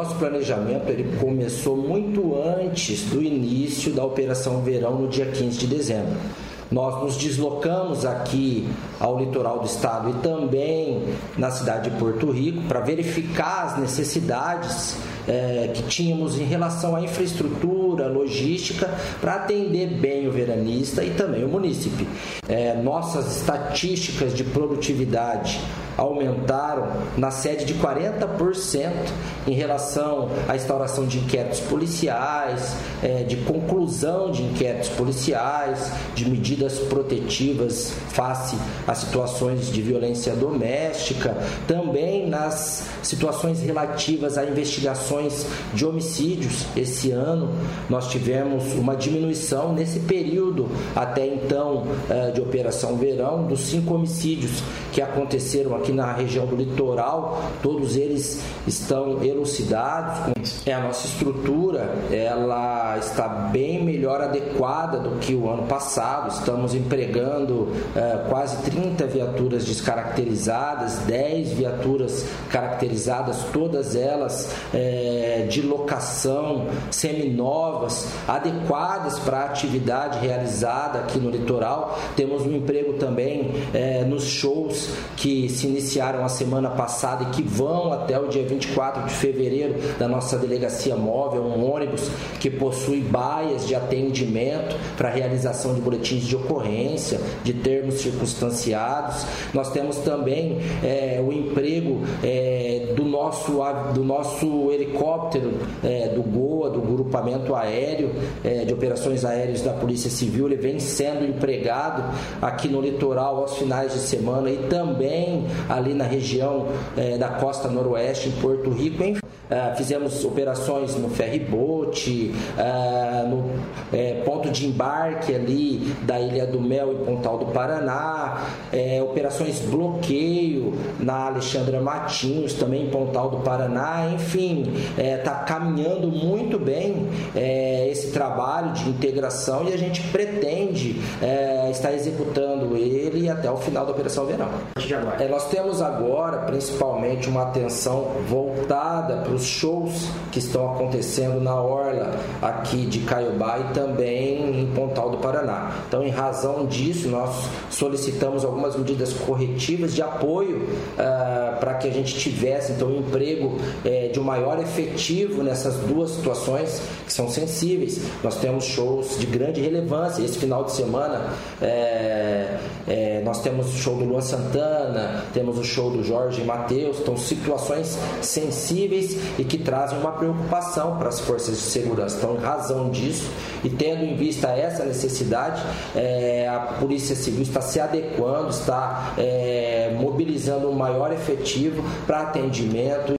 nosso planejamento ele começou muito antes do início da Operação Verão, no dia 15 de dezembro. Nós nos deslocamos aqui ao litoral do estado e também na cidade de Porto Rico para verificar as necessidades que tínhamos em relação à infraestrutura, logística, para atender bem o veranista e também o munícipe. Nossas estatísticas de produtividade aumentaram na sede de 40% em relação à instauração de inquéritos policiais, de conclusão de inquéritos policiais, de medidas protetivas face a situações de violência doméstica, também nas situações relativas a investigações de homicídios. Esse ano nós tivemos uma diminuição nesse período até então de Operação Verão, dos 5 homicídios que aconteceram aqui na região do litoral, todos eles estão elucidados. A nossa estrutura ela está bem melhor adequada do que o ano passado. Estamos empregando quase 30 viaturas descaracterizadas, 10 viaturas caracterizadas, todas elas de locação, seminovas, adequadas para a atividade realizada aqui no litoral. Temos um emprego também nos shows que se iniciaram a semana passada e que vão até o dia 24 de fevereiro da nossa delegacia móvel, um ônibus que possui baias de atendimento para realização de boletins de ocorrência, de termos circunstanciados. Nós temos também o emprego do nosso helicóptero, do GOA, do Grupamento Aéreo de Operações Aéreas da Polícia Civil. Ele vem sendo empregado aqui no litoral aos finais de semana e também ali na região da costa noroeste, em Porto Rico. Fizemos operações no ferry-boat, no ponto de embarque ali da Ilha do Mel, em Pontal do Paraná, operações bloqueio na Alexandra Matinhos, também em Pontal do Paraná. Enfim, está caminhando muito bem esse trabalho de integração e a gente pretende estar executando ele até o final da Operação Verão. Nós temos agora, principalmente, uma atenção voltada para os shows que estão acontecendo na orla aqui de Caiobá e também em Pontal do Paraná. Então, em razão disso, nós solicitamos algumas medidas corretivas de apoio para que a gente tivesse então um emprego de um maior efetivo nessas duas situações que são sensíveis. Nós temos shows de grande relevância. Esse final de semana nós temos o show do Luan Santana, temos o show do Jorge Mateus. Então, situações sensíveis e que trazem uma preocupação para as forças de segurança. Então, em razão disso e tendo em vista essa necessidade, a Polícia Civil está se adequando, está mobilizando um maior efetivo para atendimento.